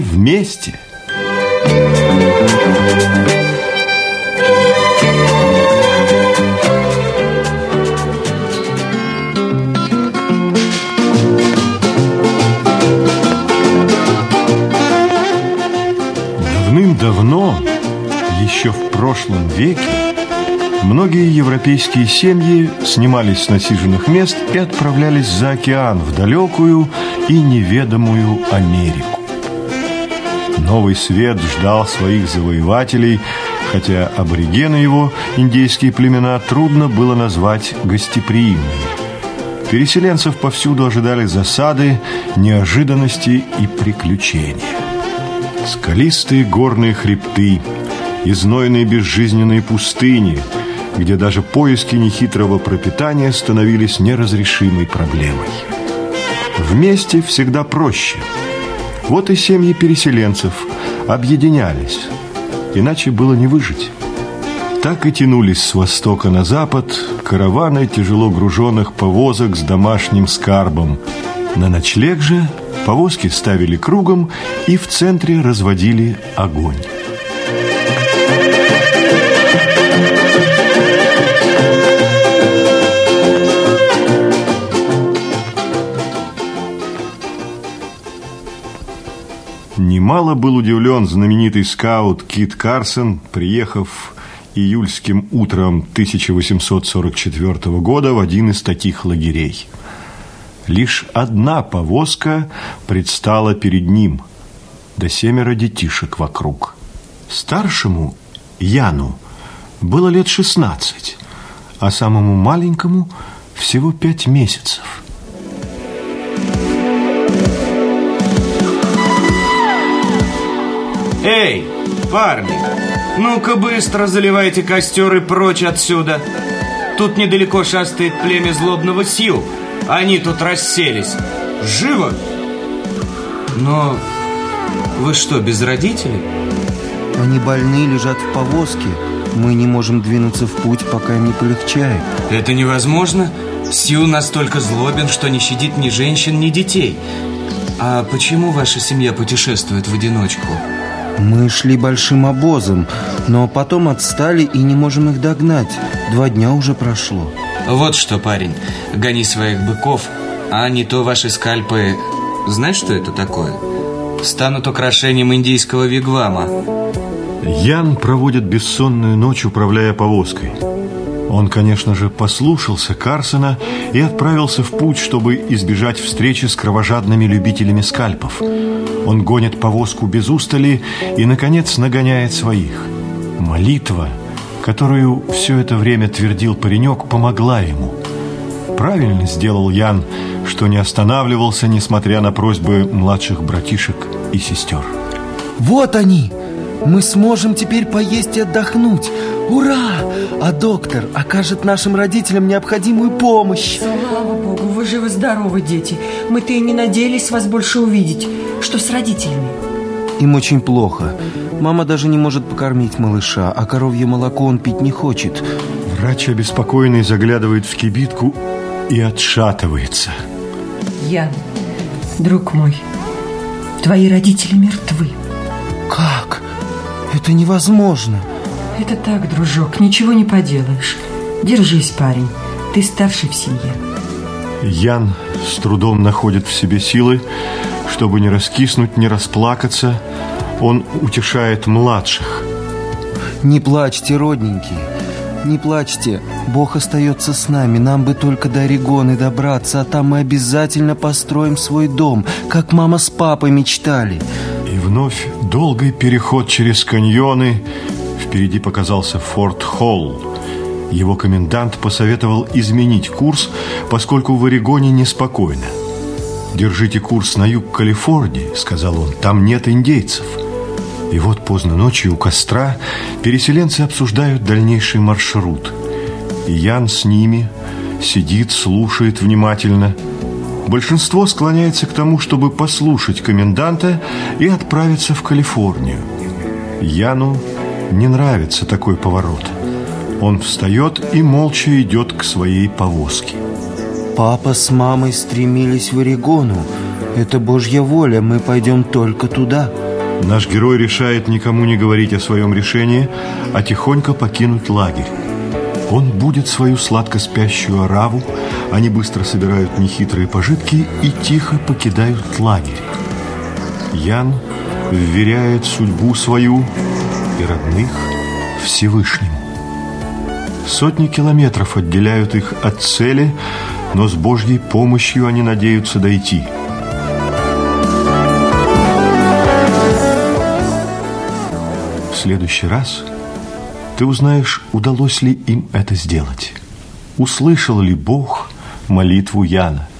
вместе. Давным-давно, еще в прошлом веке, многие европейские семьи снимались с насиженных мест и отправлялись за океан в далекую и неведомую Америку. Новый свет ждал своих завоевателей, хотя аборигены его, индейские племена, трудно было назвать гостеприимными. Переселенцев повсюду ожидали засады, неожиданности и приключения. Скалистые горные хребты, изнойные безжизненные пустыни, где даже поиски нехитрого пропитания становились неразрешимой проблемой. Вместе всегда проще. Вот и семьи переселенцев объединялись, иначе было не выжить. Так и тянулись с востока на запад караваны тяжело груженных повозок с домашним скарбом. На ночлег же повозки ставили кругом и в центре разводили огонь. Немало был удивлен знаменитый скаут Кит Карсон, приехав июльским утром 1844 года в один из таких лагерей. Лишь одна повозка предстала перед ним, да 7 детишек вокруг. Старшему, Яну, было лет 16, а самому маленькому всего 5 месяцев. Эй, парни, ну-ка быстро заливайте костер и прочь отсюда. Тут недалеко шастает племя злобного Сью. Они тут расселись. Живо! Но вы что, без родителей? Они больны, лежат в повозке. Мы не можем двинуться в путь, пока им не полегчает. Это невозможно. Сью настолько злобен, что не щадит ни женщин, ни детей. А почему ваша семья путешествует в одиночку? Мы шли большим обозом, но потом отстали и не можем их догнать. 2 дня уже прошло. Вот что, парень, гони своих быков, а не то ваши скальпы, знаешь, что это такое? Станут украшением индийского вигвама. Ян проводит бессонную ночь, управляя повозкой. Он, конечно же, послушался Карсона и отправился в путь, чтобы избежать встречи с кровожадными любителями скальпов. Он гонит повозку без устали и, наконец, нагоняет своих. Молитва, которую все это время твердил паренек, помогла ему. Правильно сделал Ян, что не останавливался, несмотря на просьбы младших братишек и сестер. Вот они! Мы сможем теперь поесть и отдохнуть. Ура! А доктор окажет нашим родителям необходимую помощь. Слава Богу, вы живы-здоровы, дети. Мы-то и не надеялись вас больше увидеть. Что с родителями? Им очень плохо. Мама даже не может покормить малыша, а коровье молоко он пить не хочет. Врач, обеспокоенный, заглядывает в кибитку и отшатывается. Ян, друг мой, твои родители мертвы. Как? Это невозможно. Это так, дружок, ничего не поделаешь. Держись, парень, ты старший в семье. Ян с трудом находит в себе силы, чтобы не раскиснуть, не расплакаться. Он утешает младших. Не плачьте, родненькие, не плачьте. Бог остается с нами. Нам бы только до Орегона добраться, а там мы обязательно построим свой дом, как мама с папой мечтали. И вновь долгий переход через каньоны. Впереди показался Форт Холл. Его комендант посоветовал изменить курс, поскольку в Орегоне неспокойно. «Держите курс на юг Калифорнии», — сказал он, — «там нет индейцев». И вот поздно ночью у костра переселенцы обсуждают дальнейший маршрут. И Ян с ними сидит, слушает внимательно. Большинство склоняется к тому, чтобы послушать коменданта и отправиться в Калифорнию. Яну не нравится такой поворот. Он встает и молча идет к своей повозке. Папа с мамой стремились в Орегону. Это Божья воля, мы пойдем только туда. Наш герой решает никому не говорить о своем решении, а тихонько покинуть лагерь. Он будит свою сладко спящую ораву, они быстро собирают нехитрые пожитки и тихо покидают лагерь. Ян вверяет судьбу свою и родных Всевышнему. Сотни километров отделяют их от цели, но с Божьей помощью они надеются дойти. В следующий раз ты узнаешь, удалось ли им это сделать. Услышал ли Бог молитву Яна?